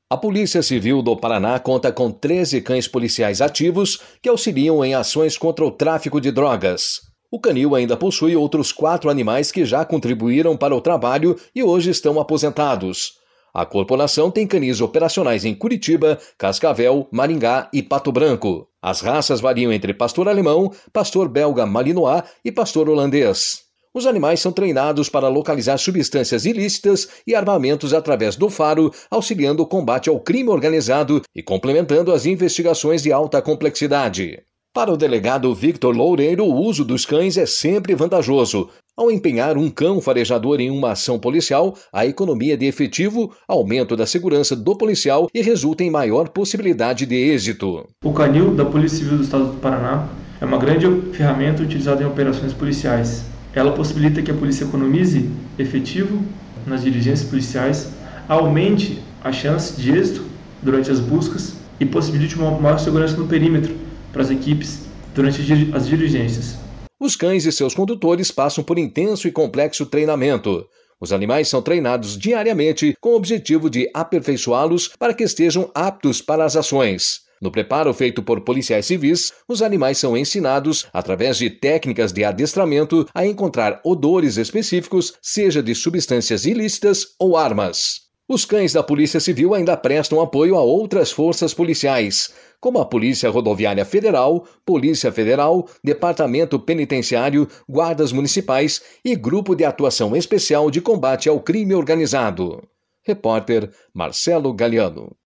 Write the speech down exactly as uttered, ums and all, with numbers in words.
A Polícia Civil do Paraná conta com treze cães policiais ativos que auxiliam em ações contra o tráfico de drogas. O canil ainda possui outros quatro animais que já contribuíram para o trabalho e hoje estão aposentados. A corporação tem canis operacionais em Curitiba, Cascavel, Maringá e Pato Branco. As raças variam entre pastor alemão, pastor belga malinois e pastor holandês. Os animais são treinados para localizar substâncias ilícitas e armamentos através do faro, auxiliando o combate ao crime organizado e complementando as investigações de alta complexidade. Para o delegado Victor Loureiro, o uso dos cães é sempre vantajoso. Ao empenhar um cão farejador em uma ação policial, a economia de efetivo, aumento da segurança do policial e resulta em maior possibilidade de êxito. O canil da Polícia Civil do Estado do Paraná é uma grande ferramenta utilizada em operações policiais. Ela possibilita que a polícia economize efetivo nas diligências policiais, aumente a chance de êxito durante as buscas e possibilite uma maior segurança no perímetro para as equipes durante as diligências. Os cães e seus condutores passam por intenso e complexo treinamento. Os animais são treinados diariamente com o objetivo de aperfeiçoá-los para que estejam aptos para as ações. No preparo feito por policiais civis, os animais são ensinados, através de técnicas de adestramento, a encontrar odores específicos, seja de substâncias ilícitas ou armas. Os cães da Polícia Civil ainda prestam apoio a outras forças policiais, como a Polícia Rodoviária Federal, Polícia Federal, Departamento Penitenciário, Guardas Municipais e Grupo de Atuação Especial de Combate ao Crime Organizado. Repórter Marcelo Galiano.